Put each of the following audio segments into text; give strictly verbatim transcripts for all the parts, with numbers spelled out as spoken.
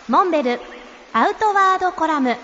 モンベルアウトワードコラム。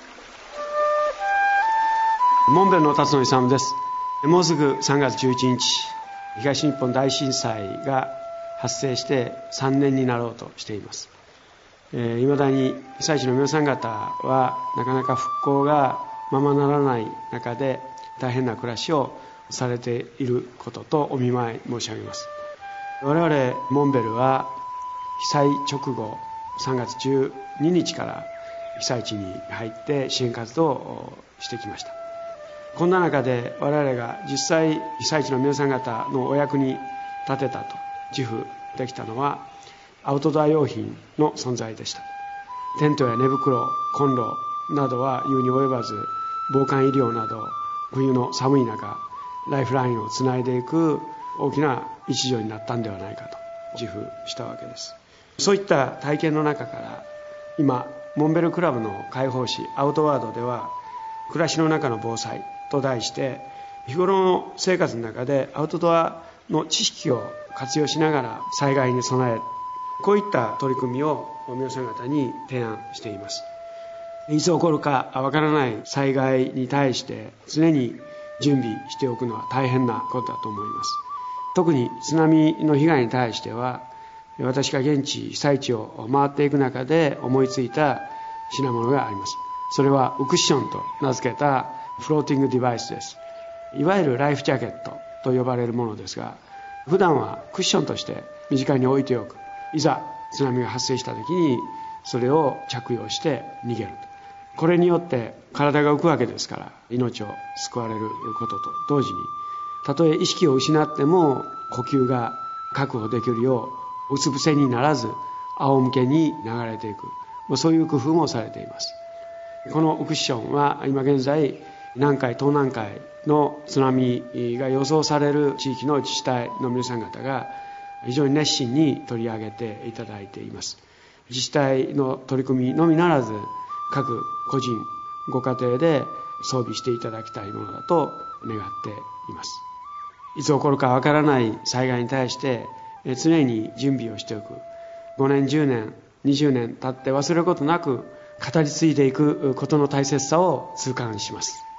モンベルの辰野勇です。もうすぐさんがつじゅういちにち、東日本大震災が発生してさんねんになろうとしています。えー、未だに被災地の皆さん方はなかなか復興がままならない中で大変な暮らしをされていることとお見舞い申し上げます。我々モンベルは被災直後さんがつじゅうににちから被災地に入って支援活動をしてきました。こんな中で我々が実際被災地の皆さん方のお役に立てたと自負できたのはアウトドア用品の存在でした。テントや寝袋、コンロなどは言うに及ばず、防寒医療など冬の寒い中ライフラインをつないでいく大きな一助になったんではないかと自負したわけです。そういった体験の中から今モンベルクラブの広報誌アウトワードでは暮らしの中の防災と題して日頃の生活の中でアウトドアの知識を活用しながら災害に備える、こういった取り組みを皆さん方に提案しています。いつ起こるかわからない災害に対して常に準備しておくのは大変なことだと思います。特に津波の被害に対しては私が現地被災地を回っていく中で思いついた品物があります。それはウクッションと名付けたフローティングデバイスです。いわゆるライフジャケットと呼ばれるものですが、普段はクッションとして身近に置いておく。いざ津波が発生した時にそれを着用して逃げる。これによって体が浮くわけですから命を救われることと同時に、たとえ意識を失っても呼吸が確保できるよううつ伏せにならず仰向けに流れていく、そういう工夫もされています。このウクッションは今現在南海東南海の津波が予想される地域の自治体の皆さん方が非常に熱心に取り上げていただいています。自治体の取り組みのみならず各個人ご家庭で装備していただきたいものだと願っています。いつ起こるかわからない災害に対して常に準備をしておく。ごねんじゅうねんにじゅうねん経って忘れることなく語り継いでいくことの大切さを痛感します。